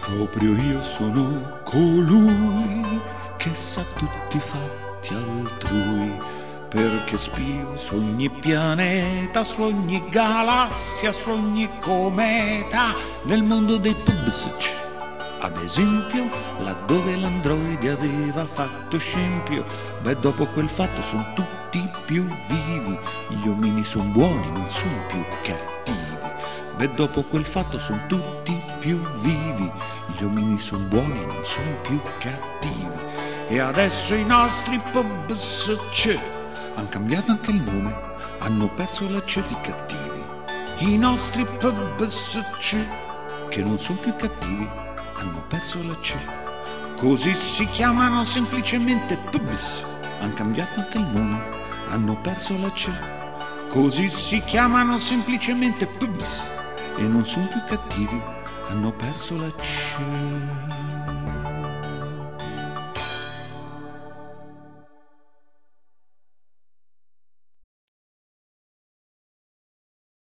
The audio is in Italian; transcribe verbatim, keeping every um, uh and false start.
Proprio io sono colui che sa tutti i fatti altrui, perché spio su ogni pianeta, su ogni galassia, su ogni cometa, nel mondo dei pubblici. Ad esempio, laddove l'androide aveva fatto scempio, beh, dopo quel fatto son tutti più vivi, gli omini son buoni, non son più cattivi. Beh, dopo quel fatto son tutti più vivi, gli omini son buoni, non son più cattivi. E adesso i nostri pubblici han cambiato anche il nome, hanno perso la C di cattivi. I nostri pubblici, che non son più cattivi, hanno perso la C. Così si chiamano semplicemente pubs. Han cambiato anche il nome, hanno perso la C. Così si chiamano semplicemente pubs e non sono più cattivi, hanno perso la C.